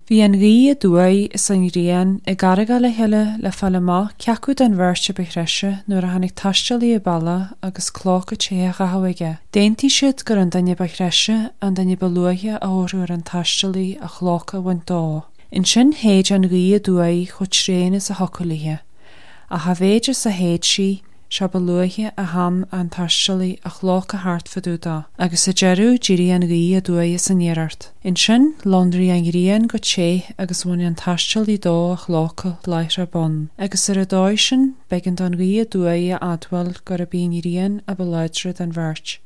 Bhí an rí a dúi is an rian I garaga le heile le fallama ceacú den bhirse bechreise nuair a hanig taistelí I balla agus clóca téach a haige. Déintí siad gur an danne bechreise an danne beluathe a óirúir an taistelí a chlóca bhain dó. In sin héid an rí a dúi chud sréine sa hoculíthe. A havéide sa héid si se beluathe a ham an taistelí a chlóca hart fadúda, agus a jeru jíri an rí a dúi is an nérart. In sin, londrí an rían go ché agus bhain an taistelí dó a chlóca leithre bon. Agus a dói sin, begint an rí a dúi a adwal gur a bín rían a beluidre den bhirt.